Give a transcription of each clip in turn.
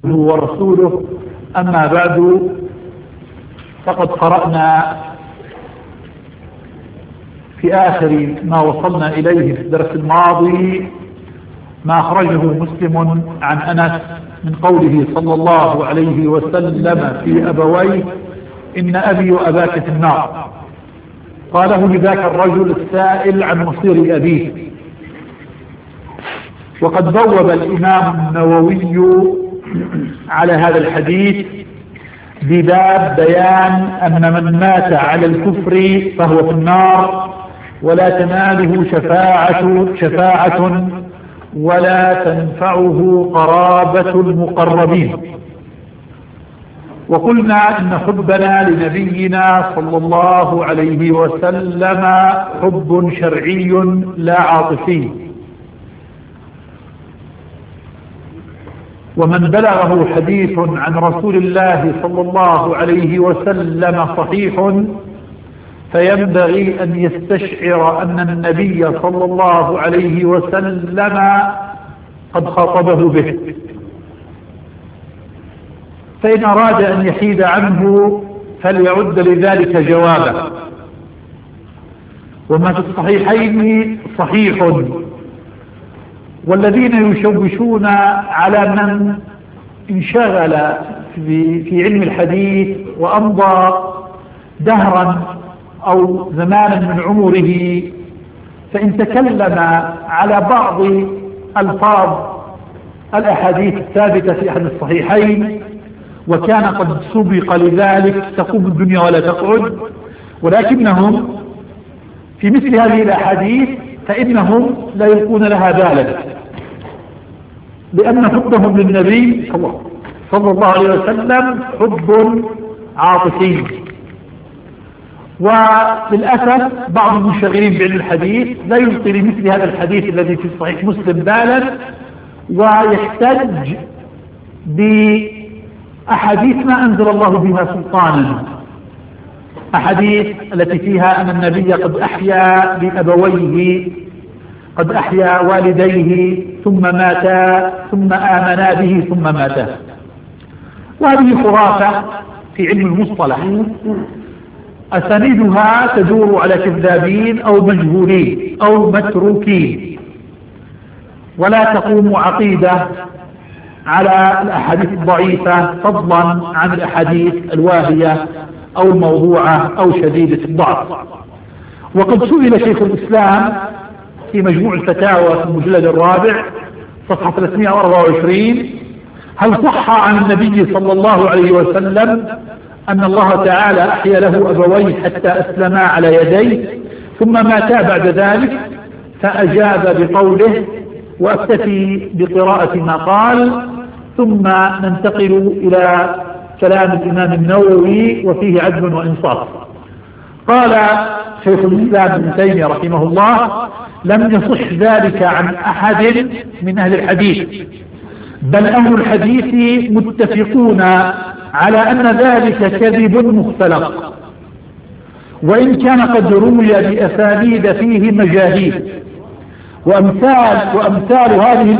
ورسوله. أما بعد، فقد قرأنا في آخر ما وصلنا إليه في الدرس الماضي ما أخرجه مسلم عن أنس من قوله صلى الله عليه وسلم في أبويه: إن أبي وأباك في النار. قاله لذاك الرجل السائل عن مصير أبيه. وقد بوب الإمام النووي على هذا الحديث بباب بيان أن من مات على الكفر فهو في النار، ولا تناله شفاعة ولا تنفعه قرابة المقربين. وقلنا إن حبنا لنبينا صلى الله عليه وسلم حب شرعي لا عاطفي، ومن بلغه حديث عن رسول الله صلى الله عليه وسلم صحيح فينبغي أن يستشعر أن النبي صلى الله عليه وسلم قد خاطبه به، فإن أراد أن يحيد عنه فليعد لذلك جوابا. وما في الصحيحين صحيح. والذين يشوشون على من انشغل في علم الحديث وأمضى دهرا أو زمانا من عمره، فإن تكلم على بعض ألفاظ الأحاديث الثابتة في أحد الصحيحين وكان قد سبق لذلك تقوم الدنيا ولا تقعد، ولكنهم في مثل هذه الأحاديث فإنهم لا يلقون لها بالا، لأن حبهم للنبي صلى الله عليه وسلم حب عاطفي. وللأسف بعض المنشغلين بعلم الحديث لا يلقي لمثل هذا الحديث الذي في صحيح مسلم بالا، ويحتج بأحاديث ما أنزل الله بها سلطانا، أحاديث التي فيها أن النبي قد أحيا بأبويه، قد أحيا والديه ثم ماتا ثم آمنا به ثم ماتا. وهذه خرافة في علم المصطلح أسانيدها تدور على كذابين أو مجهولين أو متروكين، ولا تقوم عقيدة على الأحاديث الضعيفة فضلا عن الأحاديث الواهية أو الموضوعة أو شديدة الضعف. وقد سئل شيخ الإسلام في مجموع الفتاوى في المجلد الرابع صفحة 324: هل صح عن النبي صلى الله عليه وسلم أن الله تعالى أحيا له أبويه حتى أسلما على يديه ثم ماتا بعد ذلك؟ فأجاب بقوله، وأكتفي بقراءة ما قال ثم ننتقل إلى كلام الإمام النووي وفيه عدل وإنصاف. قال شيخ الإسلام ابن تيمية رحمه الله: لم يصح ذلك عن أحد من أهل الحديث، بل أهل الحديث متفقون على أن ذلك كذب مختلق، وإن كان قد روي بأسانيد فيه مجاهيل. وأمثال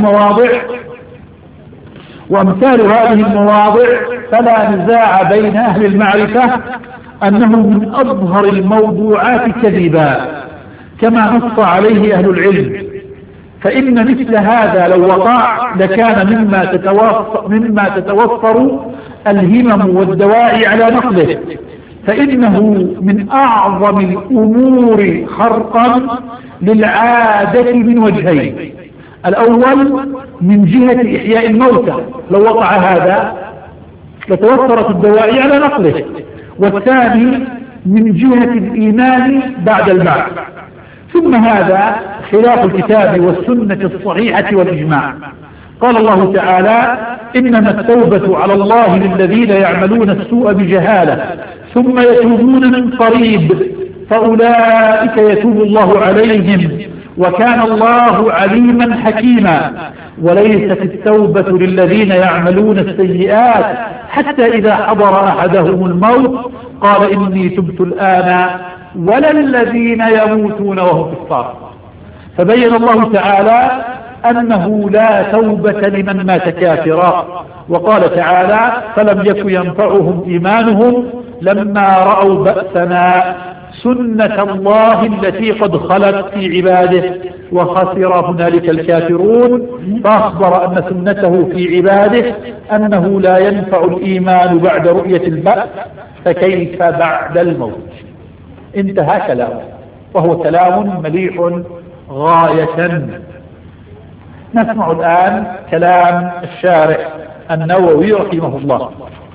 هذه المواضع فلا نزاع بين أهل المعرفة أنه من أظهر الموضوعات كذبا كما نص عليه أهل العلم، فإن مثل هذا لو وقع لكان مما تتوفر الهمم والدواعي على نقله، فإنه من أعظم الأمور خرقا للعادة من وجهين: الأول من جهة إحياء الموتى، لو وقع هذا لتوفرت الدواعي على نقله، والثاني من جهة الإيمان بعد البعث. ثم هذا خلاف الكتاب والسنة الصحيحة والإجماع. قال الله تعالى: إنما التوبة على الله للذين يعملون السوء بجهالة ثم يتوبون من قريب فأولئك يتوب الله عليهم وكان الله عليما حكيما. وليست التوبة للذين يعملون السيئات حتى إذا حضر أحدهم الموت قال إني تبت الآن ولا الذين يموتون وهم كفار. فبين الله تعالى أنه لا توبة لمن مات كافرا. وقال تعالى: فلم يك ينفعهم إيمانهم لما رأوا بأسنا سنة الله التي قد خلت في عباده وخسر هنالك الكافرون. فأخبر أن سنته في عباده أنه لا ينفع الإيمان بعد رؤية البأس، فكيف بعد الموت؟ انتهى كلامه، وهو كلام مليح غاية. نسمع الآن كلام الشارح النووي رحمه الله.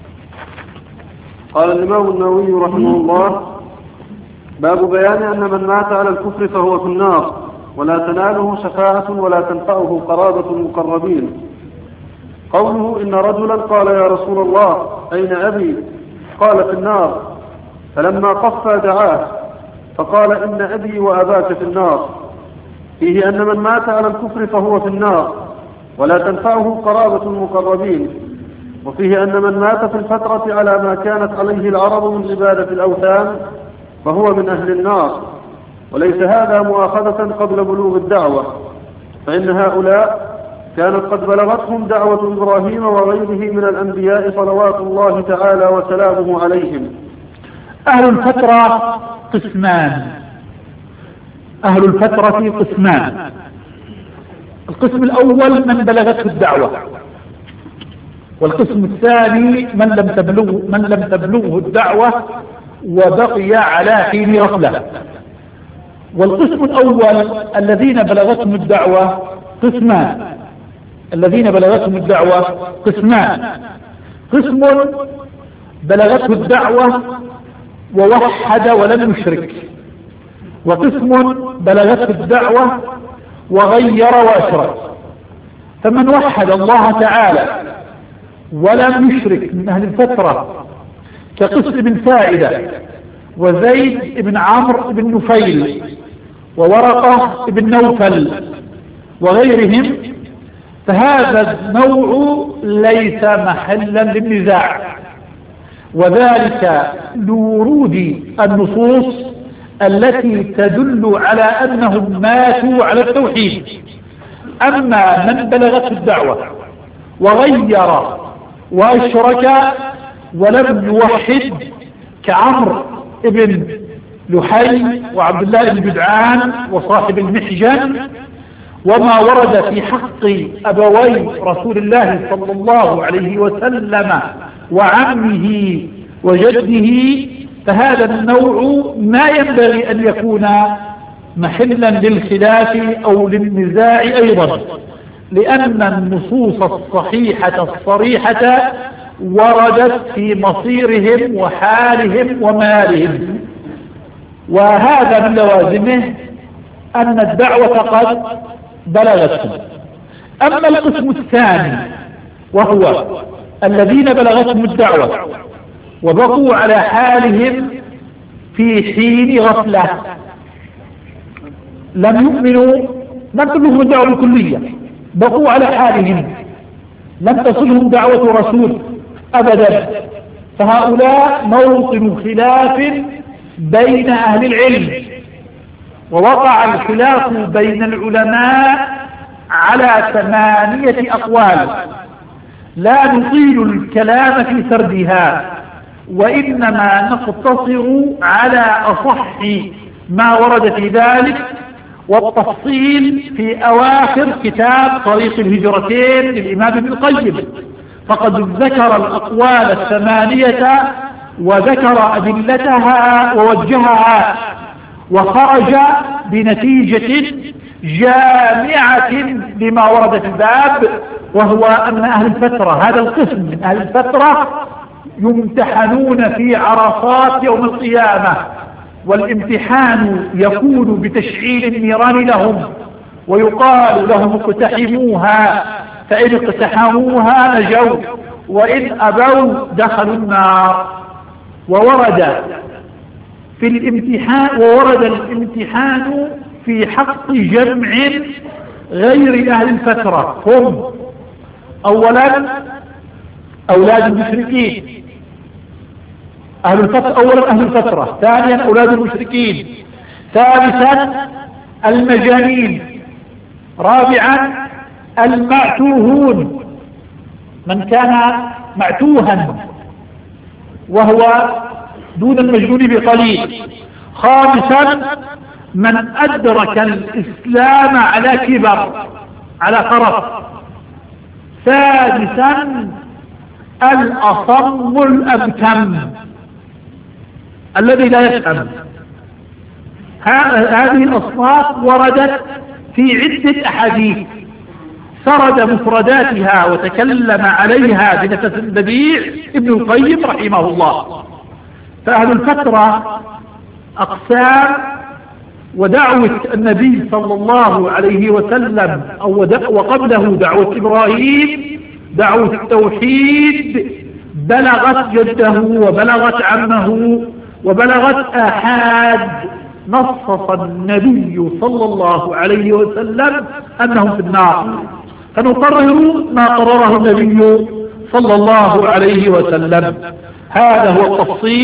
قال الإمام النووي رحمه الله: باب بيان أن من مات على الكفر فهو في النار، ولا تناله شفاعة ولا تنفعه قرابة المقربين. قوله: إن رجلا قال: يا رسول الله أين أبي؟ قال: في النار. فلما قفى دعاه فقال: إن أبي وأباك في النار. فيه أن من مات على الكفر فهو في النار، ولا تنفعه قرابة المقربين. وفيه أن من مات في الفترة على ما كانت عليه العرب من عبادة الأوثان فهو من أهل النار. وليس هذا مؤاخذة قبل بلوغ الدعوة، فإن هؤلاء كانت قد بلغتهم دعوة إبراهيم وغيره من الأنبياء صلوات الله تعالى وسلامه عليهم. أهل الفترة قسمان. أهل الفترة قسمان. القسم الأول من بلغته الدعوة، والقسم الثاني من لم تبلغه الدعوة وبقي على حين غفلة. والقسم الأول الذين بلغتهم الدعوة قسمان. الذين بلغتهم الدعوة قسمان: قسم بلغته الدعوة ووحد ولم يشرك، وقسم بلغته الدعوة وغير وأشرك. فمن وحد الله تعالى ولم يشرك من أهل الفترة كقس بن فائدة وزيد بن عمرو بن نفيل وورقة بن نوفل وغيرهم، فهذا النوع ليس محلا للنزاع، وذلك لورود النصوص التي تدل على أنهم ماتوا على التوحيد. أما من بلغت الدعوة وغير وأشرك ولم يوحد كعمرو بن لحي وعبد الله بن جدعان وصاحب المحجن، وما ورد في حق أبوي رسول الله صلى الله عليه وسلم وعمه وجده، فهذا النوع ما ينبغي أن يكون محلا للخلاف أو للنزاع أيضا، لأن النصوص الصحيحة الصريحة وردت في مصيرهم وحالهم ومالهم. وهذا من لوازمه أن الدعوة قد بلغتهم. أما القسم الثاني وهو الذين بلغتهم الدعوة وبقوا على حالهم في حين غفلة، لم يؤمنوا، لم تبلغهم الدعوة الكلية، بقوا على حالهم، لم تصلهم دعوة رسول أبدا، فهؤلاء موطن خلاف بين أهل العلم. ووقع الخلاف بين العلماء على 8 أقوال لا نطيل الكلام في سردها، وإنما نقتصر على أصح ما ورد في ذلك، والتفصيل في أواخر كتاب طريق الهجرتين للإمام ابن القيم، فقد ذكر الأقوال 8 وذكر أدلتها ووجهها، وخرج بنتيجة جامعة لما ورد في الباب، وهو أن أهل الفترة، هذا القسم من أهل الفترة، يمتحنون في عرصات يوم القيامة، والامتحان يكون بتشعيل النيران لهم، ويقال لهم اقتحموها، فإن اقتحموها نجوا، وإن أبوا دخلوا النار. وورد الامتحان في حق جمع غير أهل الفترة، هم أولا أولاد المشركين، أهل الفترة، أولا أهل الفترة، ثانيا أولاد المشركين، ثالثا المجانين، رابعا المعتوهون، من كان معتوها وهو دون المجنون بقليل. خامسا من أدرك الإسلام على كبر، على خرف. سادسا الأصم الأبكم الذي لا يفهم. هذه الأصناف وردت في عدة أحاديث سرد مفرداتها وتكلم عليها بنفس بديع ابن القيم رحمه الله. فأهل الفترة أقسام، ودعوة النبي صلى الله عليه وسلم وقبله دعوة إبراهيم دعوة التوحيد بلغت جده وبلغت عمه وبلغت آحاد. نصص النبي صلى الله عليه وسلم أنهم في النار، فنقرر ما قرره النبي صلى الله عليه وسلم. هذا هو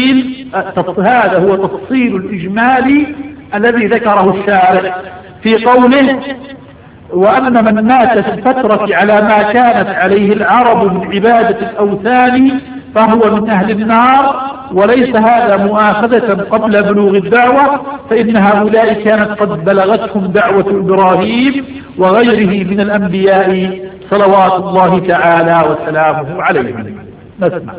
التفصيل الإجمالي الذي ذكره الشارع في قوله: وأن من مات في الفترة على ما كانت عليه العرب من عبادة الأوثان فهو من أهل النار، وليس هذا مؤاخذة قبل بلوغ الدعوة، فإن هؤلاء كانت قد بلغتهم دعوة إبراهيم وغيره من الأنبياء صلوات الله تعالى وسلامه عليهم. نسمع.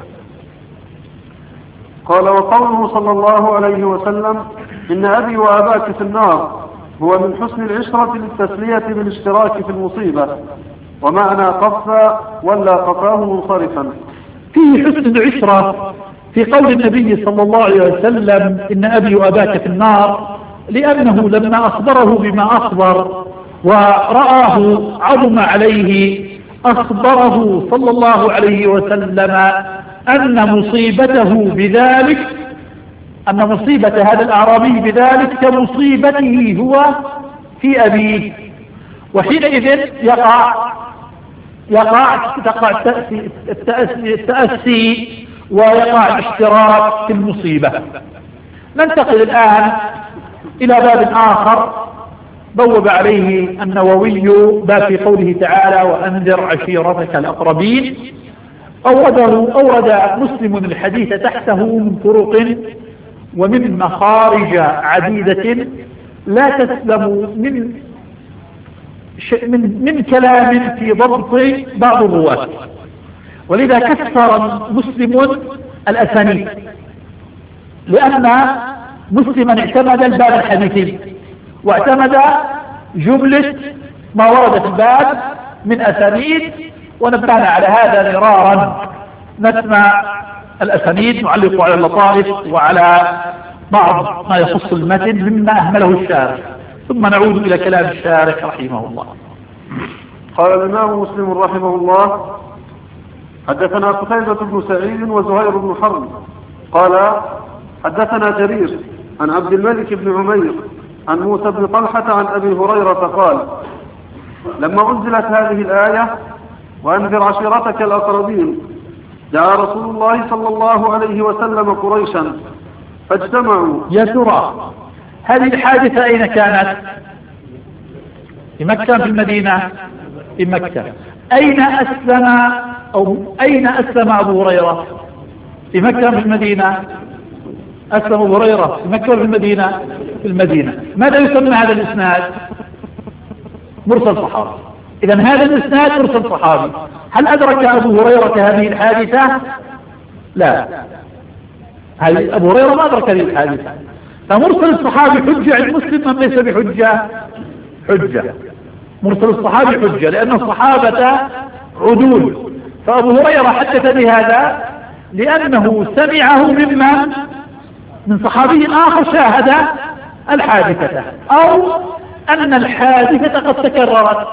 قال: وقوله صلى الله عليه وسلم: إن أبي وأباك في النار، هو من حسن العشرة للتسلية بالاشتراك في المصيبة، ومعنى قفا ولا قفاه منصرفا. فيه حسن العشرة في قول النبي صلى الله عليه وسلم: إن أبي وأباك في النار، لأنه لما أخبره بما أخبر ورآه عظم عليه أخبره صلى الله عليه وسلم أن مصيبة هذا الأعرابي بذلك كمصيبته هو في أبيه، وحينئذ يقع التأسي ويقع الاشتراك في المصيبة. ننتقل الآن إلى باب آخر بوب عليه النووي، باب في قوله تعالى: وأنذر عشيرتك الأقربين. أورد مسلم الحديث تحته من طرق ومن مخارج عديدة لا تسلم من كلام في ضبط بعض الرواة، ولذا كثر مسلم الأسانيد، لأن مسلما اعتمد الباب الحديثي واعتمد جملة ما ورد في الباب من أسانيد، ونبهنا على هذا مرارا. نسمع الأسانيد، نعلق على اللطائف وعلى بعض ما يخص المتن مما أهمله الشارح، ثم نعود إلى كلام الشارح رحمه الله. قال الإمام مسلم رحمه الله: حدثنا قتيبة بن سعيد وزهير بن حرب قال: حدثنا جرير عن عبد الملك بن عمير عن موسى بن طلحة عن أبي هريرة قال: لما أنزلت هذه الآية: وأنذر عشيرتك الأقربين، دعا رسول الله صلى الله عليه وسلم قريشا فاجتمعوا. يا ترى هذه الحادثة أين كانت؟ في مكة في المدينة؟ في مكة. أين أسلم أبو هريرة؟ في مكة في المدينة؟ أسلم أبو هريرة في مكة في المدينة؟ في المدينة. ماذا يسمى هذا الإسناد؟ مرسل صحابي. إذن هذا الإسناد مرسل صحابي. هل أدرك أبو هريرة هذه الحادثة؟ لا، أبو هريرة ما أدرك هذه الحادثة. فمرسل الصحابي حجة عند مسلم أم ليس بحجة؟ حجة. مرسل الصحابي حجة لأن الصحابة عدول، فأبو هريرة حدث بهذا لأنه سمعه من صحابي آخر شاهد الحادثة، أو أن الحادثة قد تكررت.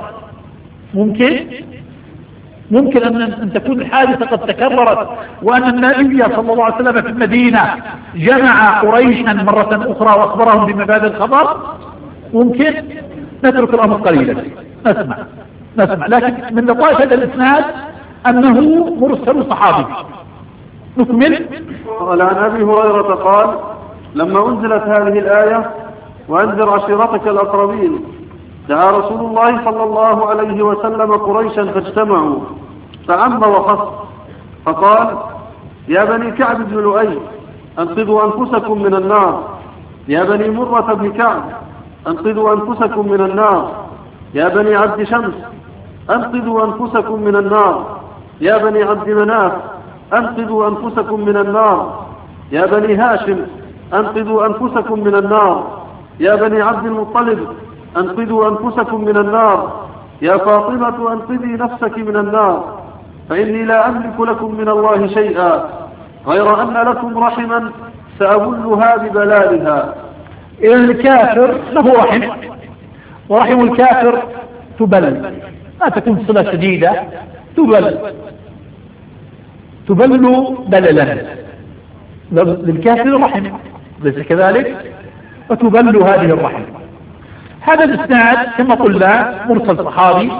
ممكن أن تكون الحادثة قد تكررت، وأن النبي صلى الله عليه وسلم في المدينة جمع قريشا مرة أخرى وأخبرهم بمبادئ الخبر. ممكن. نترك الأمر قليلا، نسمع. لكن من لطائف هذا الإسناد أنه مرسل صحابي. نكمل. قال عن أبي هريرة قال: لما أنزلت هذه الآية: وأنذر عشيرتك الأقربين، دعا رسول الله صلى الله عليه وسلم قريشا فاجتمعوا فعم وخص فقال: يا بني كعب بن لؤي أنقذوا أنفسكم من النار، يا بني مرة بن كعب أنقذوا أنفسكم من النار، يا بني عبد شمس أنقذوا أنفسكم من النار، يا بني عبد مناف أنقذوا أنفسكم من النار، يا بني هاشم أنقذوا أنفسكم من النار، يا بني عبد المطلب أنقذوا أنفسكم من النار، يا فاطمة أنقذي نفسك من النار، فإني لا أملك لكم من الله شيئا غير أن لكم رحما سأبلها ببلالها. إذا الكافر له رحم، ورحم الكافر تبل، لا تكون صلة شديدة، تبل بللا. للكافر رحم ليس كذلك، وتبل هذه الرحم. هذا الإسناد كما قلنا مرسل صحابي.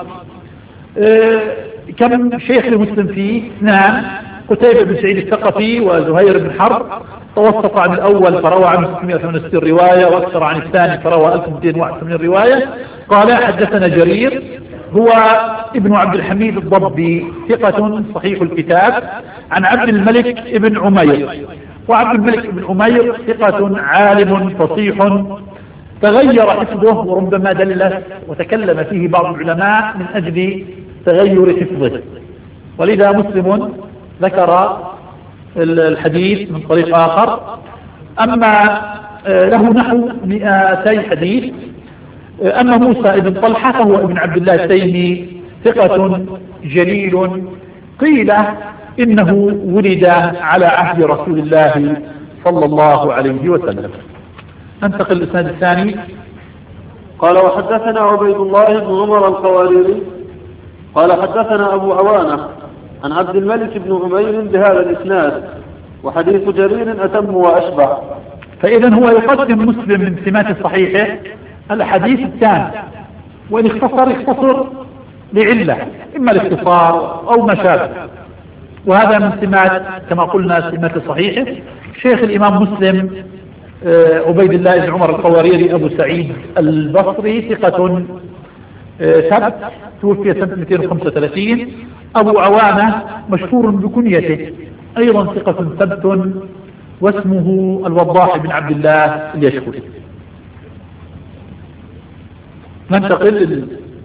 كم شيخ لمسلم فيه؟ اثنان: قتيبة بن سعيد الثقفي وزهير بن حرب. توسط عن الأول فروى عنه 668 رواية، واكثر عن الثاني فروى 1281 رواية. قال: حدثنا جرير هو ابن عبد الحميد الضبي، ثقة صحيح الكتاب، عن عبد الملك بن عمير. وعبد الملك بن عمير ثقة عالم فصيح تغير حفظه، وربما دلس وتكلم فيه بعض العلماء من أجل تغير حفظه، ولذا مسلم ذكر الحديث من طريق آخر. أما له نحو 200 حديث. أما موسى بن طلحة فهو ابن عبد الله التيمي، ثقة جليل، قيل إنه ولد على عهد رسول الله صلى الله عليه وسلم. ننتقل للإسناد الثاني. قال: وحدثنا عبيد الله بن عمر القواريري قال: حدثنا أبو عوانة عن عبد الملك بن عمير بهذا الإسناد، وحديث جرير أتم وأشبع. فإذا هو يقدم مسلم من سمات صحيحه الحديث الثاني، وإن اختصر لعلة، إما الاختصار أو ما شابه، وهذا من سمات كما قلنا سمات صحيحه. شيخ الإمام مسلم عبيد الله بن عمر القواريري أبو سعيد البصري، ثقة ثبت، توفي سنة 235. أبو عوانة مشهور بكنيته، أيضا ثقة ثبت، واسمه الوضاح بن عبد الله اليشكري. ننتقل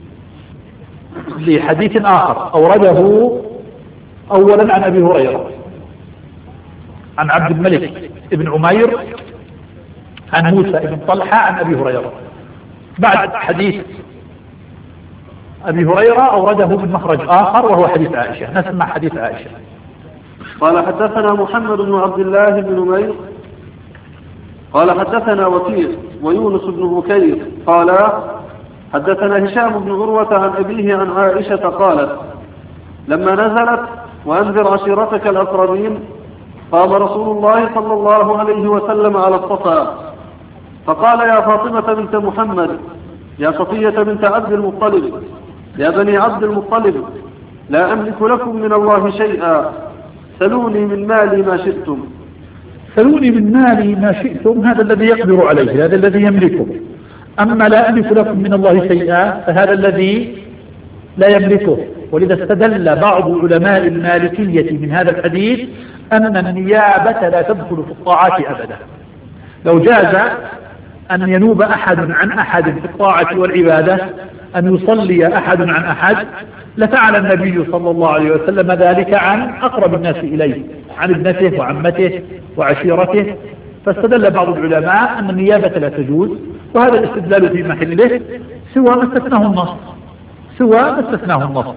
لحديث آخر أورده أولا عن أبي هريرة عن عبد الملك بن عمير عن موسى بن طلحة عن أبي هريرة. بعد حديث أبي هريرة أورده من مخرج آخر وهو حديث عائشة. نسمع حديث عائشة. قال: حدثنا محمد بن عبد الله بن نمير قال: حدثنا وكيع ويونس بن بكير قال: حدثنا هشام بن عروة عن أبيه عن عائشة قالت: لما نزلت وأنذر عشيرتك الأقربين قام رسول الله صلى الله عليه وسلم على الصفا فقال: يا فاطمة بنت محمد، يا صفية بنت عبد المطلب، يا بني عبد المطلب، لا أملك لكم من الله شيئا، سلوني من مالي ما شئتم. سلوني من مالي ما شئتم، هذا الذي يقدر عليه، هذا الذي يملكه. أما لا أملك لكم من الله شيئا فهذا الذي لا يملكه. ولذا استدل بعض علماء المالكية من هذا الحديث أن النيابة لا تدخل في الطاعات أبدا. لو جاز أن ينوب أحد عن أحد في الطاعة والعبادة، أن يصلي أحد عن أحد، لفعل النبي صلى الله عليه وسلم ذلك عن أقرب الناس إليه، عن ابنته وعمته وعشيرته. فاستدل بعض العلماء أن النيابة لا تجوز، وهذا الاستدلال في محله سوى ما استثناه النص.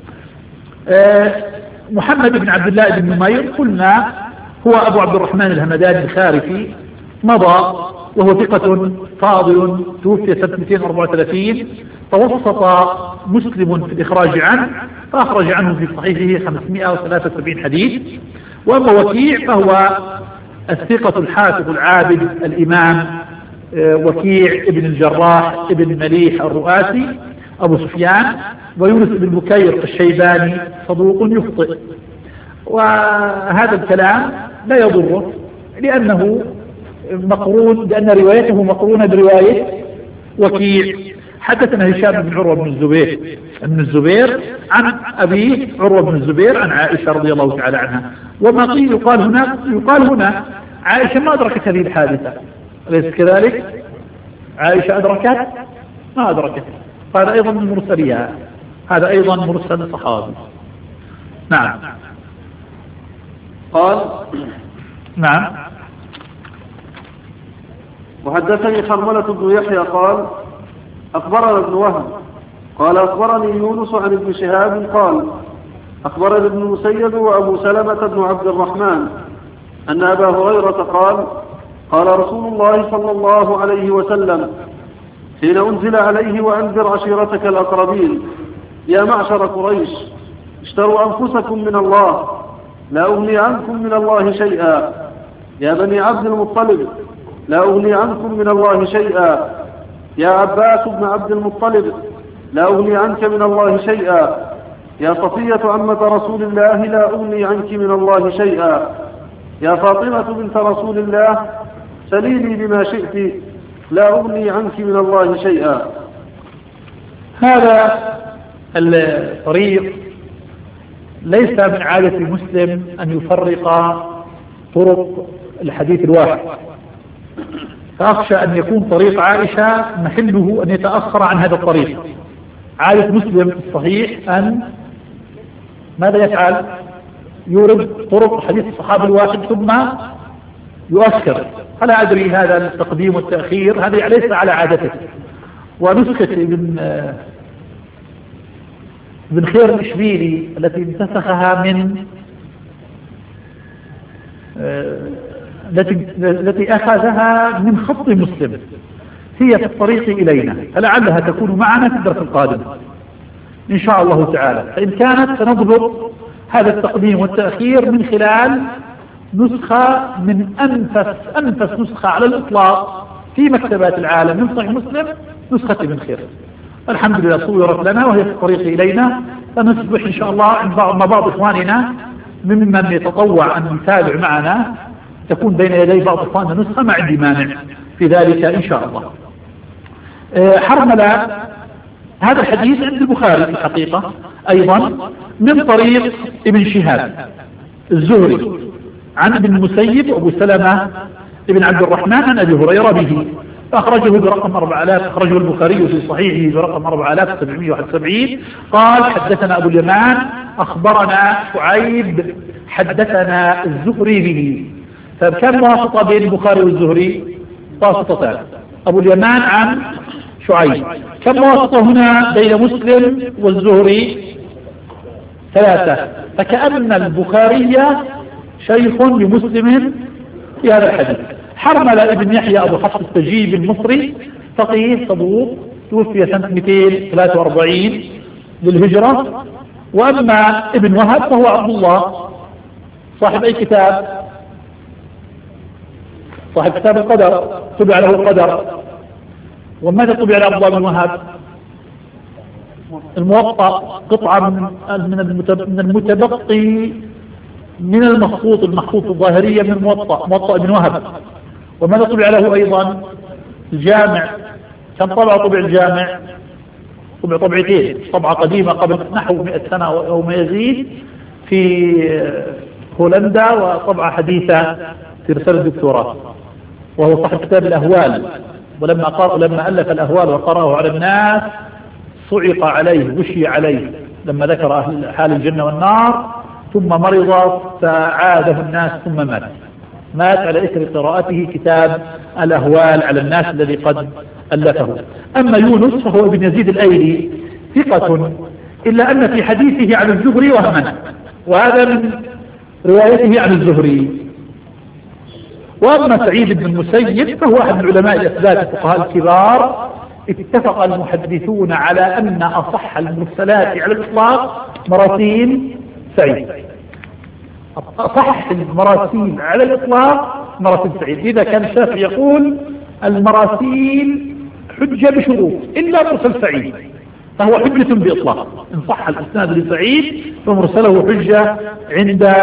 محمد بن عبد الله بن نمير قلنا هو أبو عبد الرحمن الهمداني الخارفي، مضى وهو ثقة فاضل، توفي سنة 234. توسط مسلم في الإخراج عنه، فأخرج عنه في صحيحه 573 حديث. وأما وكيع فهو الثقة الحافظ العابد الإمام وكيع ابن الجراح ابن مليح الرؤاسي أبو سفيان. ويونس بن بكير الشيباني صدوق يخطئ، وهذا الكلام لا يضره لأنه مقرون، لأن روايته مقرونة برواية وكيع. حدثنا هشام بن عروة بن الزبير عن أبيه عروة بن الزبير عن عائشة رضي الله تعالى عنها. وما قيل يقال هنا عائشة ما أدركت هذه الحادثة، أليس كذلك؟ عائشة أدركت؟ ما أدركت. هذا أيضا من مرسليها، هذا أيضا مرسل صحابي. نعم. قال نعم. وحدثني حرملة بن يحيى قال أخبرنا ابن وهب قال أخبرني يونس عن ابن شهاب قال أخبرني ابن المسيب وأبو سلمة بن عبد الرحمن أن أبا هريرة قال قال رسول الله صلى الله عليه وسلم حين أنزل عليه وأنذر عشيرتك الأقربين يا معشر قريش اشتروا أنفسكم من الله لا أغني عنكم من الله شيئا يا بني عبد المطلب لا أغني عنكم من الله شيئا يا عباس بن عبد المطلب لا أغني عنك من الله شيئا يا صفية عمة رسول الله لا أغني عنك من الله شيئا يا فاطمة بنت رسول الله سليني بما شئت لا أغني عنك من الله شيئا. هذا الطريق ليس من عادة المسلم أن يفرق طرق الحديث الواحد، فأخشى أن يكون طريق عائشة محله أن يتأخر عن هذا الطريق. عادة مسلم الصحيح أن ماذا يفعل؟ يورد طرق حديث الصحابة الواحد ثم يؤخر. فلا أدري هذا التقديم والتأخير هذا ليس على عادته. ونسخة ابن خير الإشبيلي التي انتسخها التي أخذها من خط مسلم هي في الطريق إلينا، فلعلها تكون معنا في الدرس القادم إن شاء الله تعالى. فإن كانت سنضبط هذا التقديم والتأخير من خلال نسخة من أنفس نسخة على الإطلاق في مكتبات العالم من صحيح مسلم، نسخة ابن خير. الحمد لله صورت لنا وهي في الطريق إلينا، فنصبح إن شاء الله عند بعض إخواننا ممن يتطوع أن يتابع معنا تكون بين يدي بعض إخواننا نسخة، ما عندي مانع في ذلك إن شاء الله. حرملة هذا الحديث عند البخاري في الحقيقة أيضا من طريق ابن شهاب الزهري عن ابن المسيب وأبو سلمة ابن عبد الرحمن عن أبي هريرة به، فأخرجه برقم 4000، أخرجه البخاري في صحيحه برقم 4771. قال حدثنا أبو اليمان أخبرنا شعيب حدثنا الزهري به. فكم واسطة بين البخاري والزهري؟ واسطتان. أبو اليمان عن شعيب. كم واسطة هنا بين مسلم والزهري؟ 3. فكأن البخاري شيخ لمسلم في هذا الحديث. حرمل ابن يحيى أبو حفص التجيب المصري فقيه صدوق توفي سنة 243 للهجرة. وأما ابن وهب فهو عبد الله صاحب أي كتاب؟ صاحب كتاب القدر، طبع له القدر. وماذا طبع على عبد الله بن وهب؟ الموطأ، قطعة من المتبقي من المخطوط الظاهرية من موطأ ابن وهب. وماذا طبع له أيضا؟ الجامع. كم طبع الجامع؟ طبع طبعتين، طبعة قديمة قبل نحو 100 سنة أو ما يزيد في هولندا، وطبعة حديثة في رسالة الدكتوراه، وهو صاحب كتاب الأهوال. ولما ألف الأهوال وقرأه على الناس صعق عليه وشي عليه لما ذكر حال الجنة والنار، ثم مرض فعاده الناس ثم مات على إثر قراءته كتاب الأهوال على الناس الذي قد ألفه. أما يونس فهو ابن يزيد الأيلي ثقة، إلا أن في حديثه عن الزهري وهما، وهذا من روايته عن الزهري. وأما سعيد بن المسيب فهو أحد من علماء الأثبات الفقهاء الكبار. اتفق المحدثون على أن أصح المرسلات على الإطلاق مراسيل سعيد. أصح المراسيل على الإطلاق مراسيل سعيد. إذا كان الشافعي يقول المراسيل حجة بشروط إلا مرسل سعيد فهو حجة بإطلاق. إن صح الإسناد لسعيد فمرسله حجة عند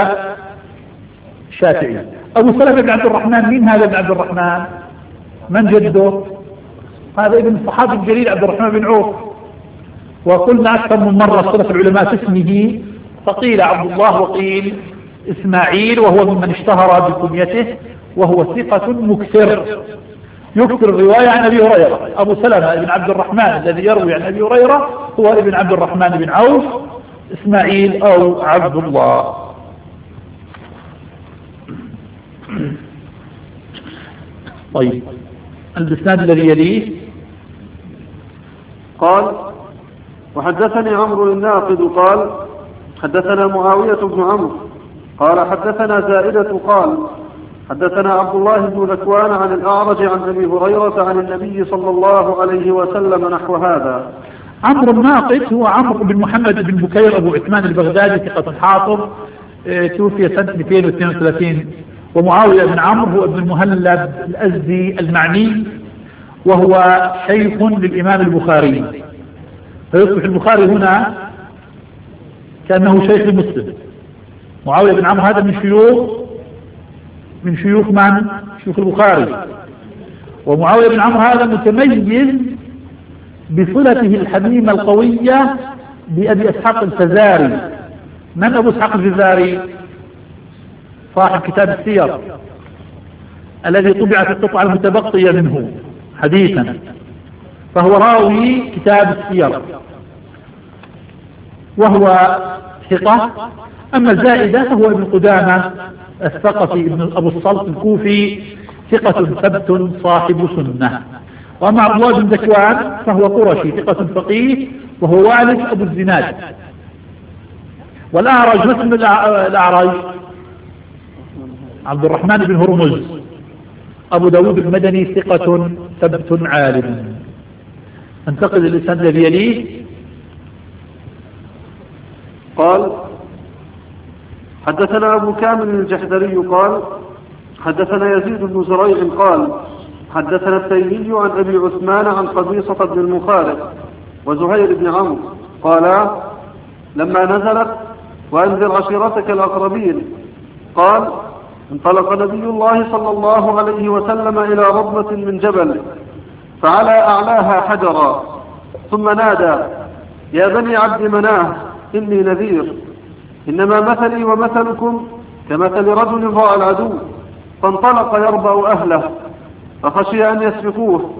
الشافعي. أبو سلمة بن عبد الرحمن، مين هذا ابن عبد الرحمن؟ من جده؟ هذا ابن الصحابي الجليل عبد الرحمن بن عوف. وقلنا أكثر من مرة اختلف العلماء في اسمه، فقيل عبد الله وقيل إسماعيل، وهو ممن اشتهر بكنيته، وهو ثقة مكثر يكثر الرواية عن أبي هريرة. أبو سلمة بن عبد الرحمن الذي يروي عن أبي هريرة هو ابن عبد الرحمن بن عوف إسماعيل أو عبد الله. طيب الإسناد الذي يليه قال: وحدثني عمرو الناقد قال: حدثنا معاوية بن عمرو قال: حدثنا زائدة قال: حدثنا عبد الله بن ذكوان عن الأعرج عن أبي هريرة عن النبي صلى الله عليه وسلم نحو هذا. عمرو الناقد هو عمرو بن محمد بن بكير أبو عثمان البغدادي، ثقة حافظ، توفي سنة 232. ومعاوية بن عمرو هو ابن المهلب الأزدي المعني، وهو شيخ للإمام البخاري، فيصبح البخاري هنا كأنه شيخ لمسلم. معاوية بن عمرو هذا من شيوخ من؟ شيوخ البخاري. ومعاوية بن عمرو هذا متميز بصلته الحميمة القوية بأبي إسحاق الفزاري. من أبو إسحاق الفزاري؟ صاحب كتاب السير الذي طبعت القطعة المتبقية منه حديثا، فهو راوي كتاب السير وهو ثقة. أما الزائدة فهو ابن قدامة الثقفي ابن أبو الصلت الكوفي، ثقة ثبت صاحب سنة. وأما عبد الله بن ذكوان فهو قرشي ثقة فقيه، وهو والد أبو الزناد. والأعرج مثل الأعرج عبد الرحمن بن هرمز أبو داود المدني، ثقة ثبت عالم. انتقل الإسناد الذي يليه قال: حدثنا أبو كامل الجحدري قال: حدثنا يزيد بن زريع قال: حدثنا التيمي عن أبي عثمان عن قبيصة بن المخارق وزهير بن عمرو قال: لما نزلت وأنذر عشيرتك الأقربين، قال: انطلق نبي الله صلى الله عليه وسلم إلى رضمة من جبل، فعلى أعلاها حجرا، ثم نادى: يا بني عبد مناه إني نذير، إنما مثلي ومثلكم كمثل رجل ضاع العدو، فانطلق يربع أهله، فخشي أن يسبقوه،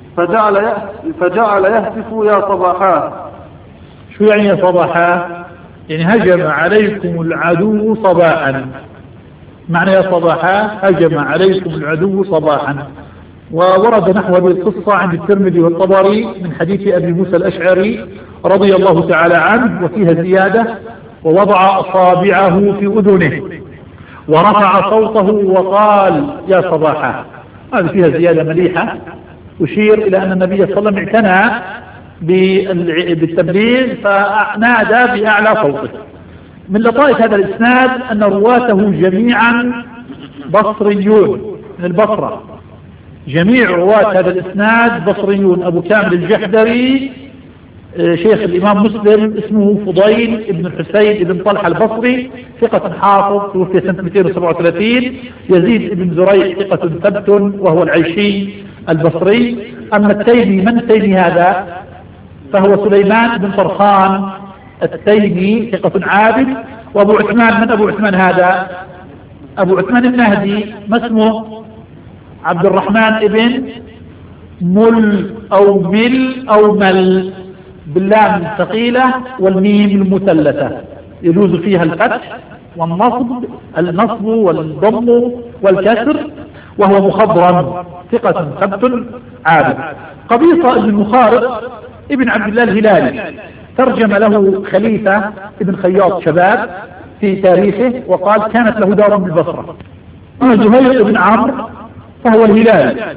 فجعل يهتف: يا صباحاه. شو يعني يا صباحاه؟ يعني هجم عليكم العدو صباحا. معنى يا صباحاه هجم عليكم العدو صباحا. وورد نحو هذه القصة عند الترمذي والطبري من حديث أبي موسى الأشعري رضي الله تعالى عنه، وفيها زيادة: ووضع أصابعه في أذنه ورفع صوته وقال: يا صباحا. هذه فيها زيادة مليحة تشير إلى أن النبي صلى الله عليه وسلم اعتنى بالتبليغ فنادى بأعلى صوته. من لطائف هذا الإسناد أن رواته جميعا بصريون من البصرة، جميع رواة هذا الإسناد بصريون. أبو كامل الجحدري شيخ الإمام مسلم اسمه فضيل ابن الحسين ابن طلحة البصري، ثقة حافظ، توفي سنة 237. يزيد ابن زريع ثقة ثبت وهو العيشي البصري. أما التيمي، من التيمي هذا؟ فهو سليمان بن طرخان التيمي، ثقة عابد. وأبو عثمان، من أبو عثمان هذا؟ أبو عثمان النهدي، ما اسمه؟ عبد الرحمن ابن مل أو مل أو مل، باللام الثقيلة والميم المثلثة، يجوز فيها الفتح والنصب والضم والكسر، وهو مخضرم، ثقة ثبت عابد. قبيصة ابن المخارق ابن عبد الله الهلالي، ترجم له خليفة ابن خياط شباب في تاريخه وقال: كانت له دار بالبصرة. زهير بن عمرو فهو الهلالي،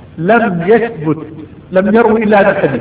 لم يروي إلا هذا الحديث.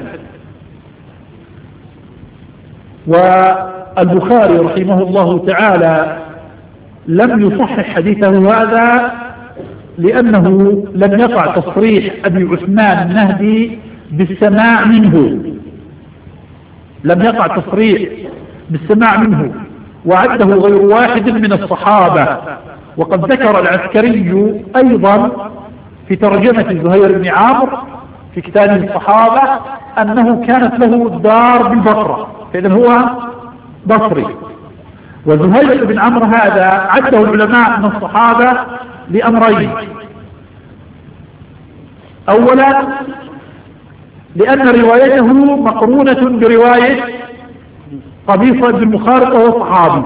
والبخاري رحمه الله تعالى لم يصحح حديثه هذا لأنه لم يقع تصريح أبي عثمان النهدي بالسماع منه، لم يقع تصريح بالسماع منه، وعده غير واحد من الصحابة. وقد ذكر العسكري أيضا في ترجمة زهير بن عمرو في كتاب الصحابة أنه كانت له دار بالبصرة، فإذا هو بصري. وزهير بن عمرو هذا عده العلماء من الصحابة لأمرين: أولا لأن روايته مقرونة برواية قبيصة بن مخارق وهو صحابي،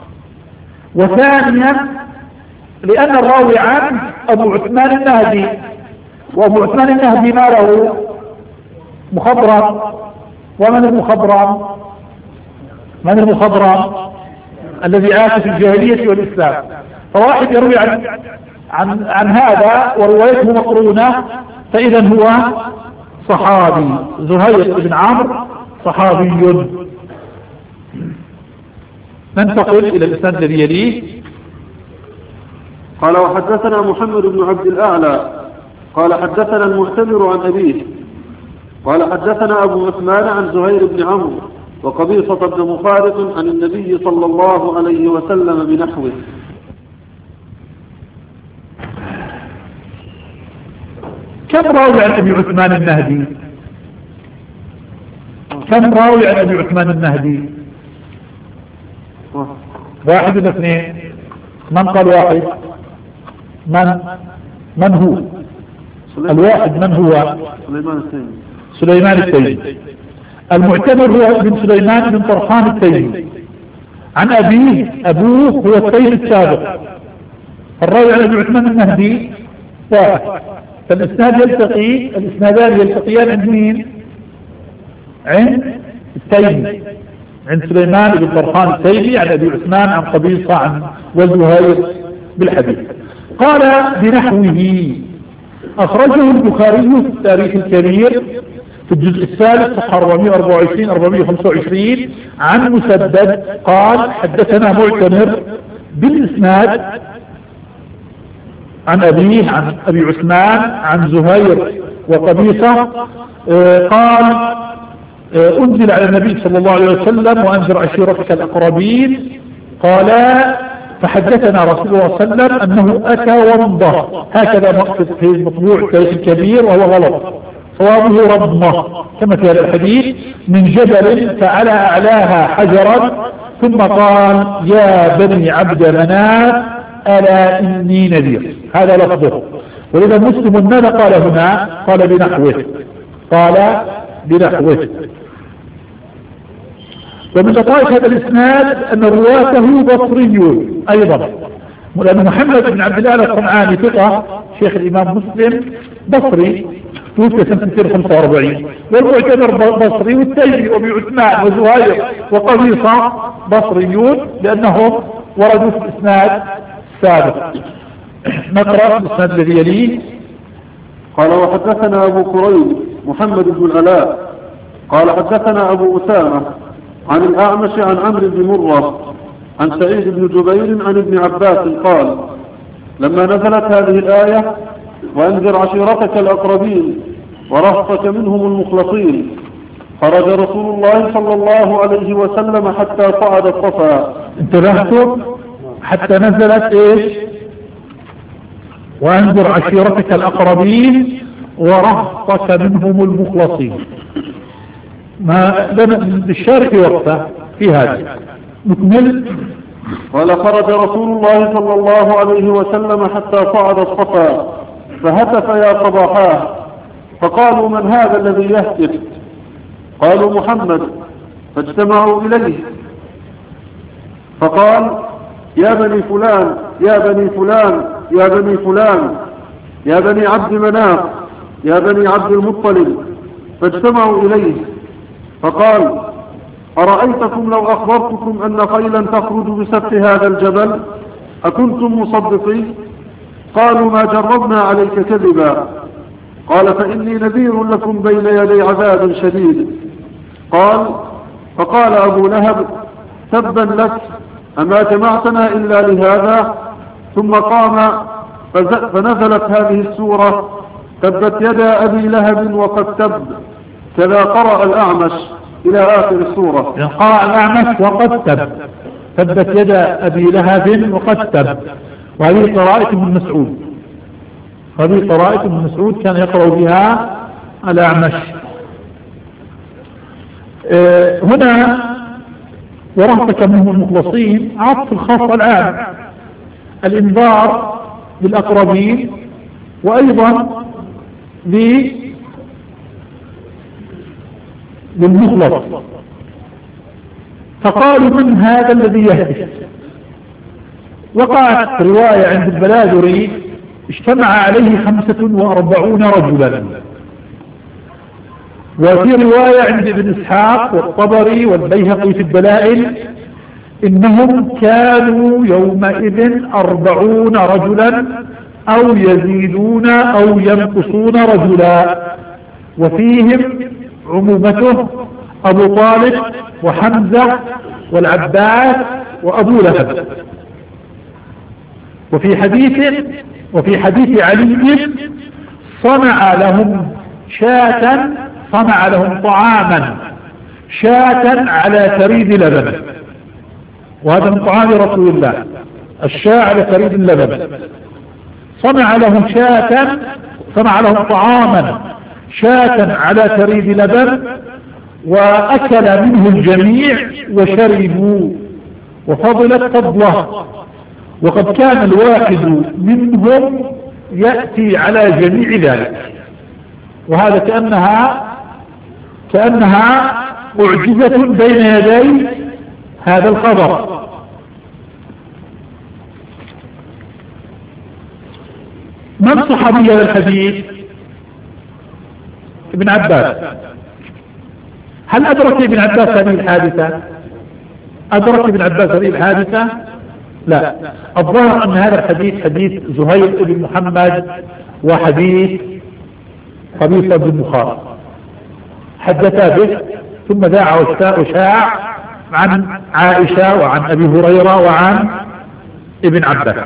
وثانيا لأن الراوي عنه أبو عثمان النهدي، وأبو عثمان النهدي ما له مخضرم. ومن المخضرم؟ من المخضرم؟ الذي عاش في الجاهلية والإسلام. فواحد يروي عن هذا وروايته مقرونة، فإذا هو صحابي. زهير بن عمرو صحابي. ننتقل إلى الإسناد الذي يليه. قال: وحدثنا محمد بن عبد الأعلى قال حدثنا المعتمر عن أبيه قال حدثنا أبو عثمان عن زهير بن عمرو وقبيصة بن مخارق عن النبي صلى الله عليه وسلم بنحوه. كم راوي عن أبي عثمان النهدي؟ كم راوي عن أبي عثمان النهدي؟ واحد ولا اثنين؟ من قال واحد؟ من هو الواحد؟ من هو؟ سليمان التيمي. المعتمر هو ابن سليمان بن طرخان التيمي عن أبوه هو التيمي السابق. الراوي عن أبي عثمان النهدي واحد. الإسنادان يلتقيان عند مين؟ عند التيمي، عند سليمان بن طرخان التيمي عن أبي عثمان عن قبيصة عن وزهير بالحديث. قال بنحوه. أخرجه البخاري في التاريخ الكبير في الجزء الثالث صفحة 424-425 عن مسدد قال حدثنا معتمر بالإسناد عن أبيه عن أبي عثمان عن زهير وقبيصة قال أنزل على النبي صلى الله عليه وسلم وأنذر عشيرتك الأقربين. قال فحدثنا رسول الله صلى الله عليه وسلم أنه أتى ومضى، هكذا مقصد في المطبوع التاريخ الكبير وهو غلط، صوابه رضمة كما في هذا الحديث من جبل فعلى أعلاها حجرا ثم قال يا بني عبد مناف ألا إني نذير. هذا لفظه. ولذا مسلم ماذا قال هنا؟ قال بنحوه. ومن لطائف هذا الإسناد أن رواته بصريون أيضا، لأن محمد بن عبد الله الصنعاني ثقة شيخ الإمام مسلم بصري توفي سنة 245، والمعتمر بصري، والتيمي وابي عثمان وزهير وقبيصة بصريون لأنهم وردوا في الإسناد السابق. نقرأ الإسناد الذي يليه. قال وحدثنا أبو كريب محمد بن العلاء قال حدثنا أبو أسامة عن الأعمش عن عمرو بن مرة عن سعيد بن جبير عن ابن عباس قال لما نزلت هذه الآية وأنذر عشيرتك الأقربين ورهطك منهم المخلصين خرج رسول الله صلى الله عليه وسلم حتى صعد الصفا. انتبهتم حتى نزلت ايش؟ وأنذر عشيرتك الأقربين ورهطك منهم المخلصين. ما للشارك وقته في هذا نكمل. ولخرج رسول الله صلى الله عليه وسلم حتى صعد الصفا فهتف يا صباحاه فقالوا من هذا الذي يهتف؟ قالوا محمد، فاجتمعوا إليه فقال يا بني فلان يا بني فلان يا بني فلان يا بني عبد مناف يا بني عبد المطلب، فاجتمعوا إليه فقال أرأيتكم لو أخبرتكم أن خيلا تخرج بسفح هذا الجبل أكنتم مصدقين؟ قالوا ما جربنا عليك كذبا. قال فإني نذير لكم بين يدي عذاب شديد. فقال أبو لهب تبا لك أما جمعتنا إلا لهذا؟ ثم قام فنزلت هذه السورة تبت يدا أبي لهب وقد تب، كذا قرأ الأعمش إلى آخر السورة. قرأ الأعمش وقد تب، تبت يدا أبي لهب وقد تب. وهذه قراءة ابن مسعود، هذه قراءة ابن مسعود كان يقرأ بها الأعمش. هنا ورهتك منهم المخلصين عطف الخاص العام، الإنذار للأقربين وأيضا للمخلص. فقالوا من هذا الذي يهدف؟ وقعت رواية عند البلاذري اجتمع عليه 45 رجلا، وفي رواية عند ابن إسحاق والطبري والبيهقي في الدلائل إنهم كانوا يومئذ 40 رجلا أو يزيدون أو ينقصون رجلا، وفيهم عمومته أبو طالب وحمزة والعباس وأبو لهب. وفي حديث علي صنع لهم طعاما شاة على ثريد لبن، وهذا من طعام رسول الله، الشاة على ثريد اللبن. صنع لهم طعاما شاة على ثريد لبن، وأكل منه الجميع وشربوا وفضلت فضله، وقد كان الواحد منهم يأتي على جميع ذلك. وهذا كأنها معجزة بين يدي هذا الخبر. من صحابي هذا الحديث؟ ابن عباس. هل أدرك ابن عباس هذه الحادثة؟ أدرك ابن عباس هذه الحادثة؟ لا. الظاهر أن هذا الحديث حديث زهير بن محمد وحديث قبيصة بن مخارق، حدثا به ثم ذاع وشاع عن عائشة وعن أبي هريرة وعن ابن عباس.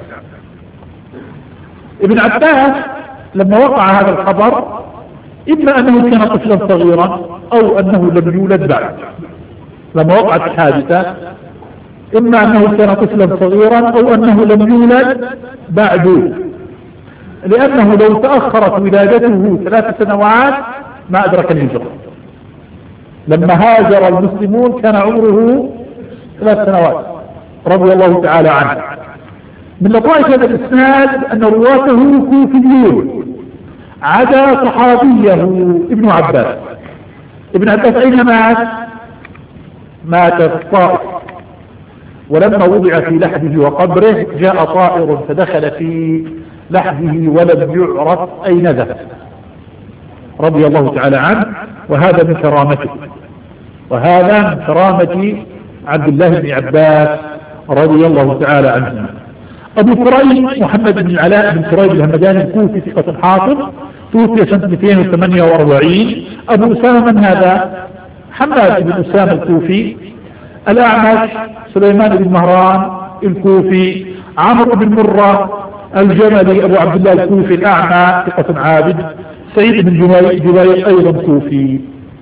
ابن عباس لما وقع هذا الخبر إما أنه كان طفلا صغيرا أو أنه لم يولد بعد. لما وقعت الحادثة إما أنه كان طفلا صغيرا أو أنه لم يولد بعد، لأنه لو تأخرت ولادته 3 سنوات ما أدرك الهجرة. لما هاجر المسلمون كان عمره 3 سنوات رضي الله تعالى عنه. من لطائف هذا الإسناد أن رواته كوفيون عدا صحابيه ابن عباس. ابن عباس أين مات؟ مات في الطائف، ولما وضع في لحده وقبره جاء طائر فدخل في لحده ولم يعرف أين ذهب رضي الله تعالى عنه. وهذا من كرامته، وهذا من كرامة عبد الله بن عباس رضي الله تعالى عنه. أبو كريب محمد بن العلاء بن كريب الهمداني الكوفي ثقة حافظ، توفي سنة 248. أبو أسامة من هذا؟ حماد بن أسامة الكوفي. الأعمش سليمان بن مهران الكوفي. عمرو بن مرة الجملي أبو عبد الله الكوفي الأعمى ثقة عابد. سعيد بن جبير أيضا كوفي.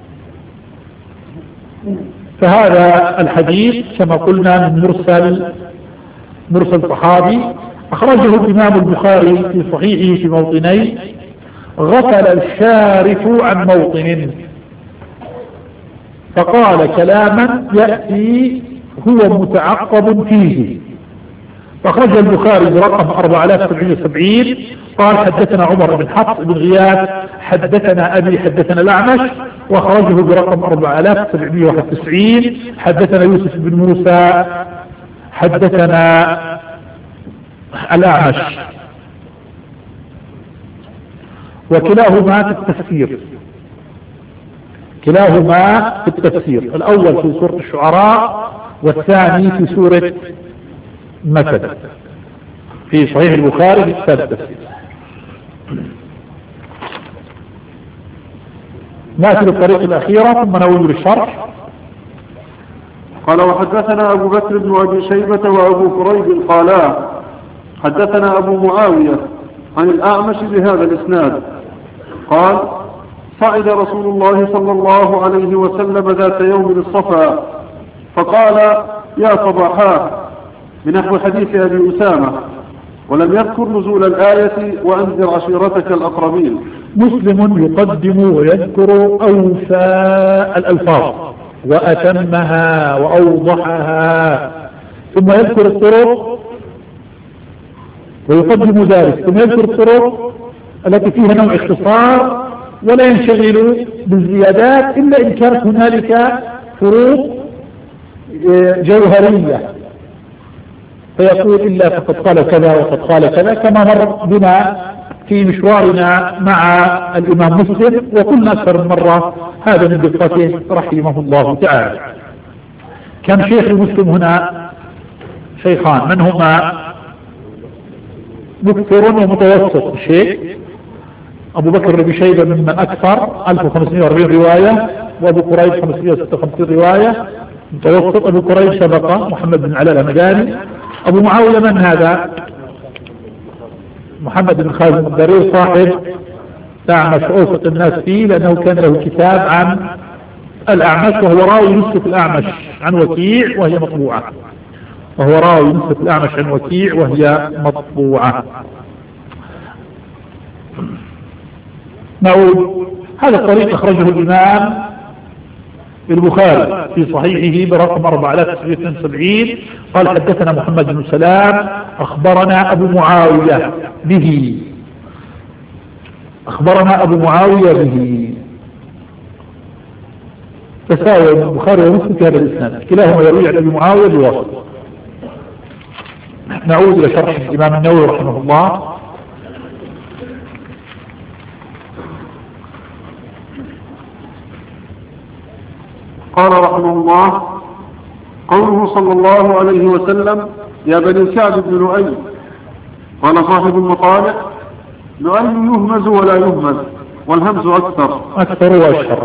فهذا الحديث كما قلنا من مرسل صحابي، أخرجه الإمام البخاري في صحيحه في موطنين: غفل الشارف عن موطن فقال كلاما يأتي هو متعقب فيه. فأخرج البخاري برقم 4770 قال: حدثنا عمر بن حفص بن غياث حدثنا أبي حدثنا الأعمش، وأخرجه برقم 4791 حدثنا يوسف بن موسى حدثنا الأعمش. وكلاهما في التفسير، الأول في سورة الشعراء والثاني في سورة مثل في صحيح البخاري في كتاب التفسير. نأتي للطريق الأخيرة ثم نعود للشرح. قال: وحدثنا أبو بكر بن أبي شيبة وأبو كريب قالا حدثنا أبو معاوية عن الأعمش بهذا الإسناد قال: صعد رسول الله صلى الله عليه وسلم ذات يوم للصفا فقال: يا صباحا، بنحو حديث أبي أسامة. ولم يذكر نزول الآية وأنذر عشيرتك الأقربين. مسلم يقدم ويذكر أوفى الألفاظ وأتمها وأوضحها، ثم يذكر الطرق ويقدم ذلك، ثم يذكر الطرق التي فيها نوع اختصار ولا ينشغل بالزيادات إلا إن كانت هنالك فروق جوهرية، فيقول إلا فقد قال كذا وقد قال كذا، كما مر بنا في مشوارنا مع الإمام مسلم، وقلنا أكثر من مرة هذا من دقته رحمه الله تعالى. كان شيخ المسلم هنا شيخان، من هما؟ مكثر ومتوسط. الشيخ أبو بكر بن شيبة ممن أكثر 1540 رواية، وأبو قريب 556 رواية. متوسط أبو قريب سبقه محمد بن علاء الهمداني. أبو معاوية من هذا؟ محمد بن خالد الضرير صاحب الأعمش، أوسط الناس فيه لأنه كان له كتاب عن الأعمش، وهو راوي نسخة الأعمش عن وكيع وهي مطبوعة، وهو راوي نسخة الأعمش عن وكيع وهي مطبوعة. نعود. هذا الطريق أخرجه الإمام البخاري في صحيحه برقم 4972. قال حدثنا محمد بن سلام أخبرنا أبو معاوية به، أخبرنا أبو معاوية به. تساوي البخاري ومسلم في هذا الإسناد، كلاهما يروي عن أبي معاوية بواسطة. نعود إلى شرح الإمام النووي رحمه الله. قال رحمه الله: قوله صلى الله عليه وسلم: يا بني كعب بن لؤي. قال صاحب المطالع: لؤي يهمز ولا يهمز، والهمز أكثر وأشهر.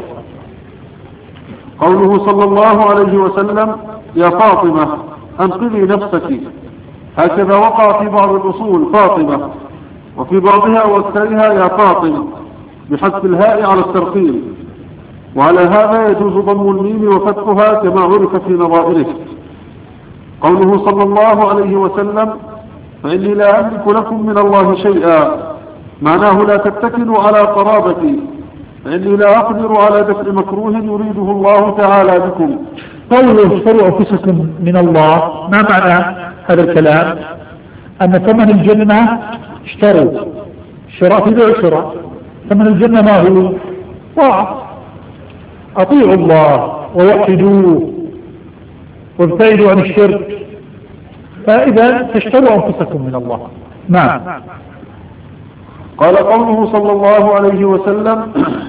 قوله صلى الله عليه وسلم: يا فاطمة أنقذي نفسك. هكذا وقع في بعض الأصول فاطمة، وفي بعضها وأكثرها يا فاطمة بحذف الهاء على الترقيم، وعلى هذا يجوز ضم الميم وفتحها كما عرف في نظائره. قوله صلى الله عليه وسلم: فإني لا أملك لكم من الله شيئا، معناه لا تتكلوا على قرابتي، فإني لا أقدر على دفع مكروه يريده الله تعالى بكم. قوله اشتروا أنفسكم من الله، ما معنى هذا الكلام؟ أن ثمن الجنة اشتروا، شراء في بيع شراء، ثمن الجنة ما هو؟ طاعة، أطيعوا الله ووحدوه وابتعدوا عن الشرك، فإذا تشتروا أنفسكم من الله. نعم. قال قوله صلى الله عليه وسلم: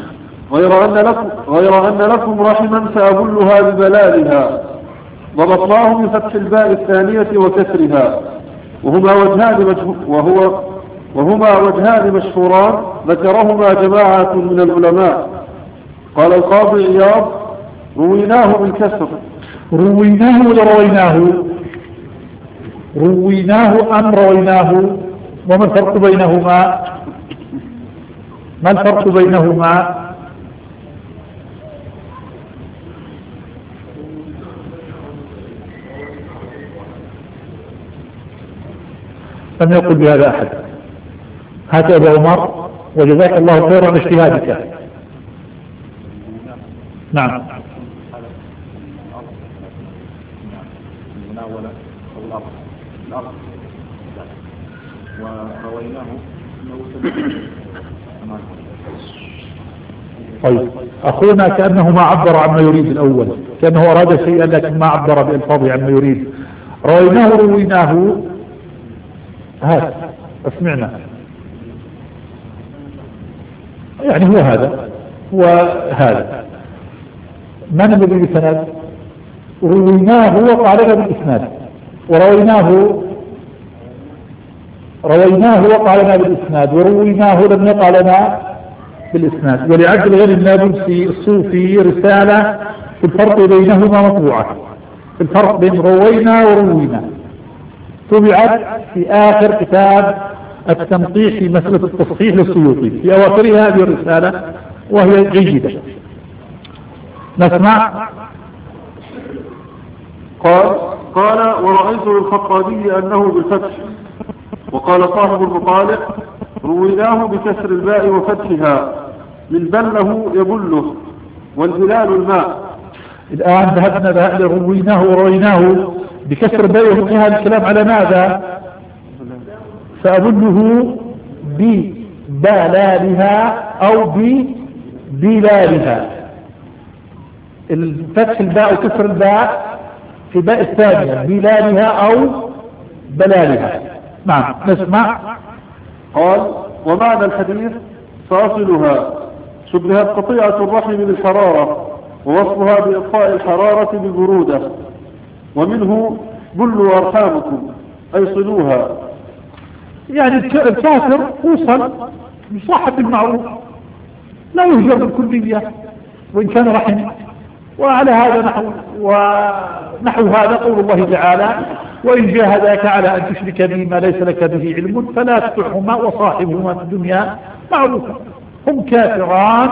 غير أن لكم رحما سأبلها ببلالها، ضبطناه بفتح الباء الثانية وكسرها، وهما وجهان مشهوران ذكرهما جماعة من العلماء. قال القاضي عياض: رويناه بالكسر. رويناه ولا رويناه؟ رويناه أم رويناه؟ وما الفرق بينهما؟ ما الفرق بينهما؟ لم يقل بهذا أحد. هات أبا عمر وجزاك الله خيرا عن اجتهادك. نعم. طيب، أخونا كأنه ما عبر عما يريد الأول، كأنه أراد شيئا لكن ما عبر بألفاظه عما يريد. رويناه هذا اسمعنا، يعني هو هذا من الذي بسند؟ رويناه وقع لنا بالإسناد، رويناه وقع لنا بالإسناد، ورويناه لم يقع لنا بالإسناد. ولعبد الغني النابلسي الصوفي رسالة في الفرق بينهما مطبوعة، في الفرق بين روينا وروينا، طبعت في آخر كتاب التنقيح في مسألة التصحيح للسيوطي، في أواخرها هذه الرسالة وهي جيدة. نسمع. قال: ورأيت للخطابي أنه بالفتح، وقال صاحب المطالق رويناه بكسر الباء وفتحها من بله يبله والبلال الماء. الآن ذهبنا رويناه ورويناه بكسر الباء وفتحها. الكلام على ماذا؟ فأبله ببلالها أو ببلالها. الفتح الباء وكسر الباء في باء الثانية بلالها أو بلالها. نعم نسمع. قال ومعنى الحديث فاصلها شبهت قطيعة الرحم بالحرارة ووصفها بإطفاء الحرارة بالبرودة، ومنه بلوا أرحامكم أي صلوها. يعني الكافر وصل بصحة المعروف لا يهجر بالكلية وإن كان رحم. وعلى هذا ونحو هذا قول الله تعالى وإن جاهداك على أن تشرك بي ما ليس لك به علم فلا تطعهما وصاحبهما في الدنيا معروفا. هم كافران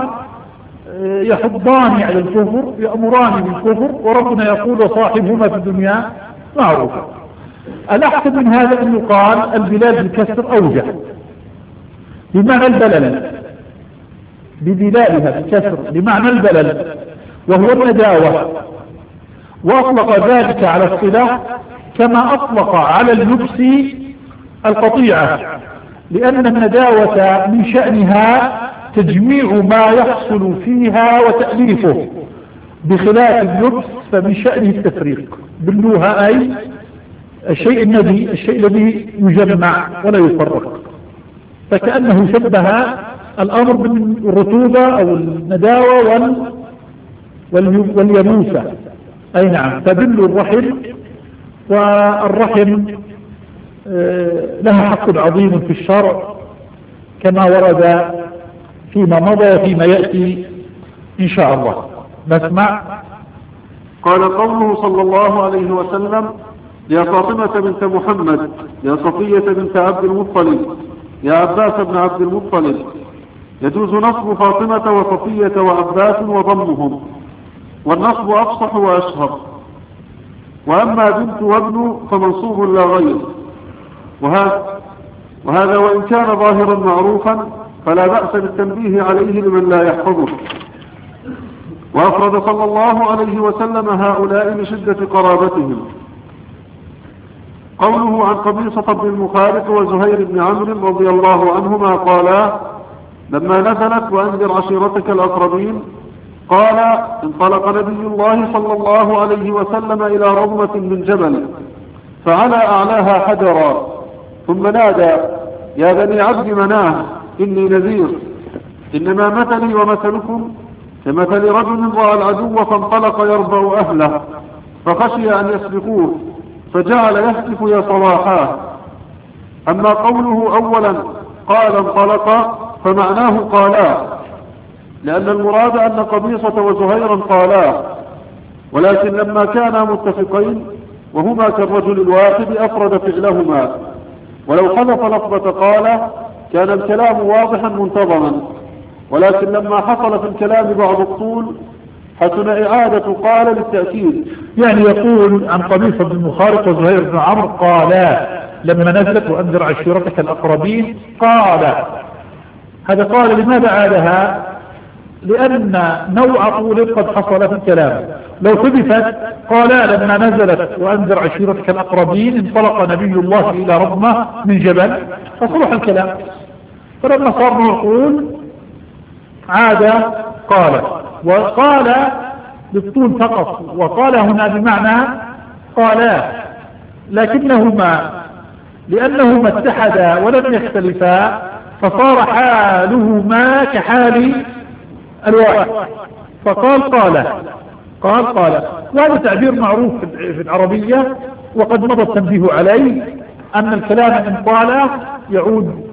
يحضان على الكفر يأمران بالكفر، وربنا يقول وصاحبهما في الدنيا معروفا. الأحسن من هذا أن يقال البلاد بالكسر أوجه بمعنى البلل، ببلالها بالكسر بمعنى البلل وهو النداوة، وأطلق ذلك على الصلة كما أطلق على اللبس القطيعة، لأن النداوة من شأنها تجميع ما يحصل فيها وتأليفه، بخلاف اللبس فمن شأنه التفريق. بلوها أي الشيء الذي يجمع ولا يفرق، فكأنه شبه الأمر بالرطوبة أو النداوة واليبوسة. أي نعم. فبل الرحم، والرحم لها حق عظيم في الشرع كما ورد فيما مضى وفيما يأتي إن شاء الله. نسمع. قال قوله صلى الله عليه وسلم يا فاطمة بنت محمد يا صفية بنت عبد المطلب يا عباس بن عبد المطلب، يجوز نصب فاطمة وصفية وعباس وضمهم، والنصب أفصح وأشهر. وأما بنت وابن فمنصوب لا غير، وهذا وإن كان ظاهرا معروفا فلا بأس بالتنبيه عليه لمن لا يحفظه. وأفرد صلى الله عليه وسلم هؤلاء لشدة قرابتهم. قوله عن قبيصة بن المخارق وزهير بن عمرو رضي الله عنهما قالا لما نزلت وأنذر عشيرتك الأقربين، قال انطلق نبي الله صلى الله عليه وسلم إلى رضمة من جبل فعلى أعلاها حجرا، ثم نادى يا بني عبد مناه إني نذير، إنما مثلي ومثلكم كمثل رجل رأى العدو فانطلق يربع أهله فخشي أن يسبقوه فجعل يهتف يا صواحاه. أما قوله أولا قال انطلق فمعناه قالا، لأن المراد أن قبيصة وزهيرا قالا، ولكن لما كانا متفقين وهما كالرجل الواحد أفرد فعلهما، ولو حذف لفظة قال كان الكلام واضحا منتظما، ولكن لما حصل في الكلام بعض الطول حسن إعادة قال للتأكيد. يعني يقول عن قبيصة بن المخارق وزهير بن عمرو قالا لما نزلت وأنذر عشيرتك الأقربين قال. هذا قال لماذا عادها؟ لأن نوع طول قد حصل في الكلام. لو حذفت قالا لما نزلت وأنذر عشيرتك الأقربين انطلق نبي الله إلى رضمة من جبل فصلح الكلام. فلما صار نقول عاد قال، وقال بالطول فقط، وقال هنا بمعنى قالا، لكنهما لأنهما اتحدا ولم يختلفا فصار حالهما كحال الواحد، فقال قال. وهذا تعبير معروف في العربية وقد مضى التنبيه عليه أن الكلام إن طال يعود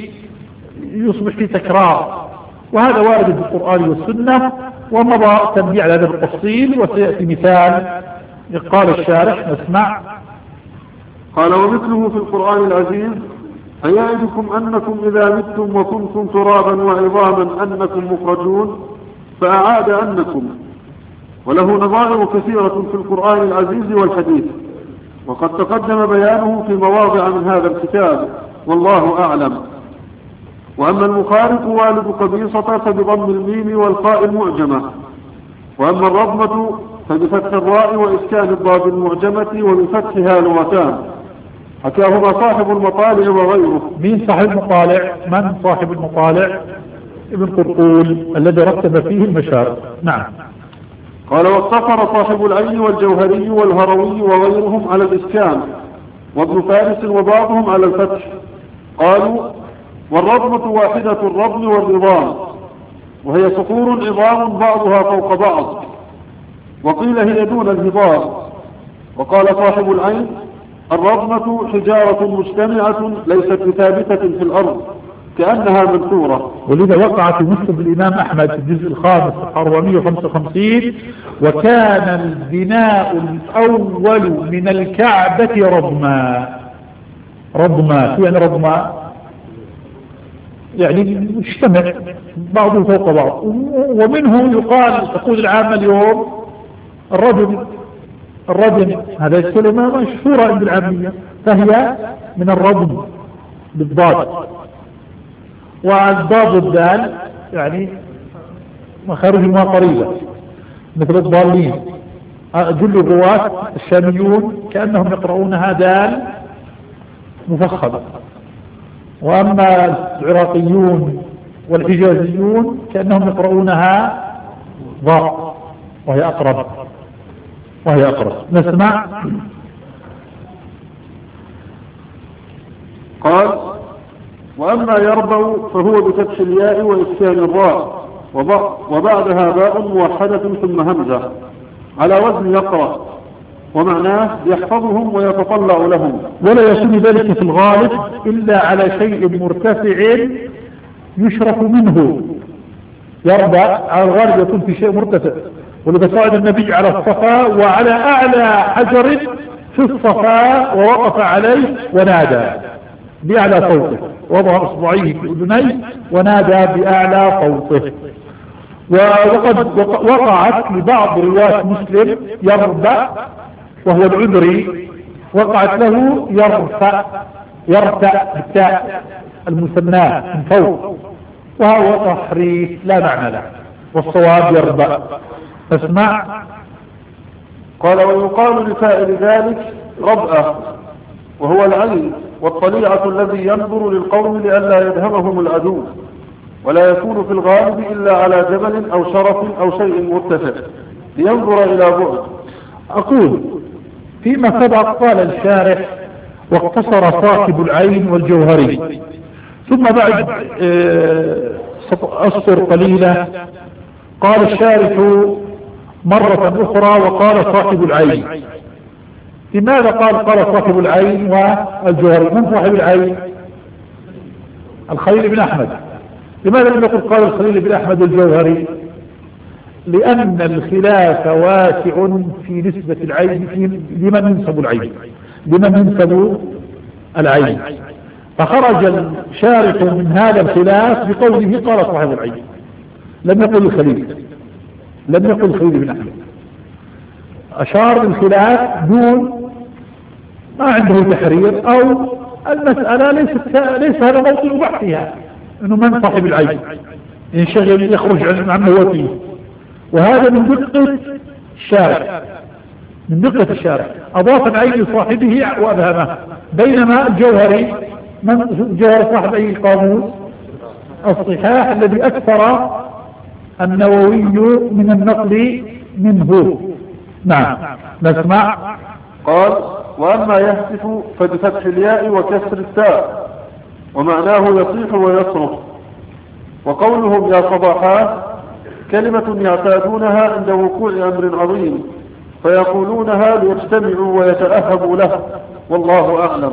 يصبح في تكرار، وهذا وارد في القرآن والسنة ومضى التنبيه على هذا التفصيل وسيأتي مثال. قال الشارح نسمع. قال ومثله في القرآن العزيز أيعدكم أنكم إذا متم وكنتم ترابا وعظاما أنكم مخرجون، فأعاد أنكم، وله نظائر كثيرة في القرآن العزيز والحديث، وقد تقدم بيانه في مواضع من هذا الكتاب والله أعلم. وأما المخارق والد قبيصة فبضم الميم والقاء المعجمة، وأما الرضمة فبفتح الراء وإسكان الضاد المعجمة وبفتحها لغتان، حكاهما صاحب المطالع وغيره. مين صاحب المطالع؟ من صاحب المطالع؟ ابن قرطول الذي رتب فيه المشارق. نعم. قال واقتصر صاحب العين والجوهري والهروي وغيرهم على الإسكان، وابن فارس وبعضهم على الفتح. قالوا والرضمة واحدة الرضم والرضام، وهي صخور عظام بعضها فوق بعض، وقيل هي دون الهضام. وقال صاحب العين الرضمة حجارة مجتمعة ليست بثابتة في الأرض كأنها منثورة. ولذا وقع في مسند الإمام أحمد في الجزء الخامس 455: وكان البناء الأول من الكعبة رضما. رضما يعني رضما يعني مجتمع بعضه فوق بعض. ومنه يقال تقول العامة اليوم الردم هذه الكلمة مشهورة عند العامية، فهي من الردم بالضاد، والضاد الدال يعني مخارجها قريبة مثل الضالين. جل الرواة الشاميون كأنهم يقرؤونها دال مفخمة، وأما العراقيون والحجازيون كأنهم يقرؤونها ضاء وهي أقرب. نسمع. قال وأما يربع فهو بفتح الياء وإسكان الراء وبعدها باء موحدة ثم همزة على وزن يقرأ، ومعناه يحفظهم ويتطلع لهم. ولا يكون ذلك في الغالب إلا على شيء مرتفع يشرف منه. يربع على الغالب يكون في شيء مرتفع، ولذا صعد النبي على الصفا وعلى أعلى حجر في الصفا ووقف عليه ونادى بأعلى صوته، وضع إصبعيه في أذنيه ونادى بأعلى صوته. وقد وقعت لبعض رواة مسلم يربع وهو العذري، وقعت له يرتع بالتاء المثناه من فوق، وهو تحريف لا معنى له، والصواب يربع. اسمع. قال ويقال لفاعل ذلك ربأة، وهو العين والطليعة الذي ينظر للقوم لئلا يدهمهم العدو، ولا يكون في الغالب إلا على جبل أو شرف أو شيء مرتفع لينظر إلى بعد. أقول فيما سبق قال الشارح واقتصر صاحب العين والجوهري، ثم بعد أسطر قليلة قال الشارح مرة أخرى وقال صاحب العين. لماذا قال صاحب العين والجوهري؟ من صاحب العين؟ الخليل بن أحمد. لماذا لم يقل قال الخليل بن أحمد الجوهري؟ لأن الخلاف واسع في نسبة العين لمن ينسب العين، فخرج الشارح من هذا الخلاف بقوله قال صاحب العين، لم يقل الخليل بن أحمد. أشار للخلاف دون ما عنده تحرير، أو المسألة ليس هذا موطن بحثها انه من صاحب العين ينشغل يخرج عن هو فيه. وهذا من دقة الشارع، اضاف العين لصاحبه وابهمه، بينما الجوهري صاحب اي قاموس الصحاح الذي اكثر النووي من النقل منه. نعم. نسمع. قال واما يهتف فبفتح الياء وكسر التاء، ومعناه يصيح ويصرخ. وقولهم يا صباحا كلمة يعتادونها عند وقوع أمر عظيم، فيقولونها ليجتمعوا ويتأهبوا له، والله أعلم.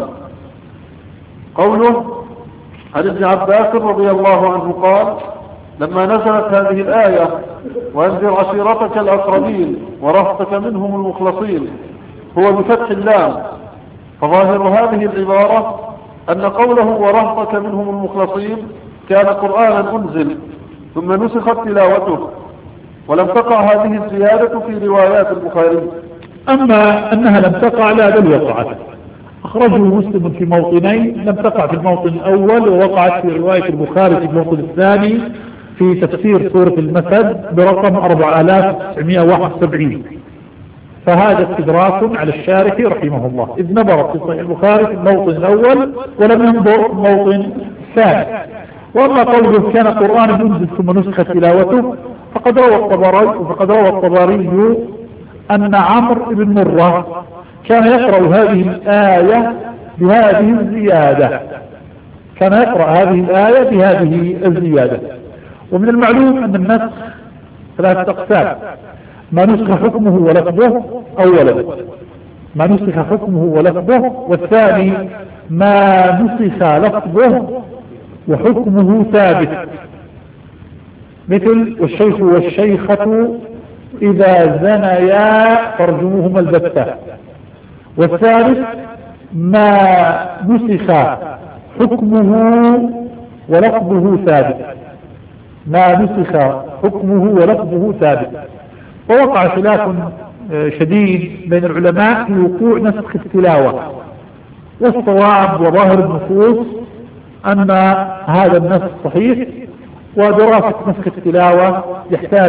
قوله عن ابن عباس رضي الله عنه قال لما نزلت هذه الآية وأنذر عشيرتك الأقربين ورهطك منهم المخلصين، هو بفتح اللام، فظاهر هذه العبارة أن قوله ورهطك منهم المخلصين كان قرآنا أنزل ثم نسخت تلاوته، ولم تقع هذه الزيادة في روايات البخاري. أما أنها لم تقع لا بل وقعت. أخرجه مسلم في موطنين، لم تقع في الموطن الأول، ووقعت في رواية البخاري في الموطن الثاني في تفسير سورة المسد برقم 4971. فهذا استدراك على الشارح رحمه الله، إذ نظر في صحيح البخاري في الموطن الأول ولم ينظر في الموطن الثاني. وأما قوله كان قرآن ينزل ثم نسخ تلاوته فقد روى الطبري أن عمرو بن مرة كان يقرأ هذه الآية بهذه الزيادة، ومن المعلوم أن النسخ ثلاثة أقسام: ما نسخ حكمه ولفظه أولا، ما نسخ حكمه ولفظه، والثاني ما نسخ لفظه وحكمه ثابت، مثل والشيخ والشيخة إذا زنيا فارجموهما البتة. والثالث ما نسخ حكمه ولفظه ثابت، ووقع خلاف شديد بين العلماء في وقوع نسخ التلاوة، والصواب وظاهر النصوص أن هذا النسخ صحيح، ودراسة نسخ التلاوة يحتاج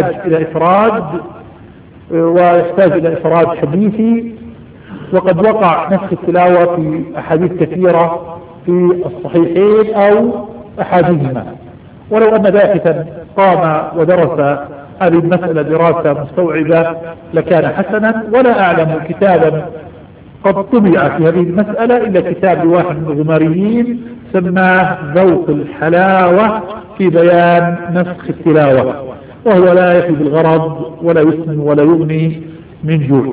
إلى إفراد حديثي، وقد وقع نسخ التلاوة في أحاديث كثيرة في الصحيحين أو أحاديثهما. ولو أن باحثا قام ودرس هذه المسألة دراسة مستوعبة لكان حسنا، ولا أعلم كتابا قد طبع في هذه المسألة إلا كتاب لواحد من الغماريين سماه ذوق الحلاوة في بيان نسخ التلاوة، وهو لا يفي بالغرض ولا يسمن ولا يغني من جوع.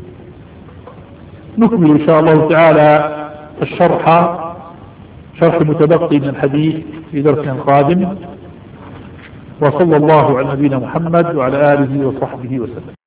نكمل إن شاء الله تعالى شرح المتبقي من الحديث في درس قادم، وصلى الله على نبينا محمد وعلى آله وصحبه وسلم.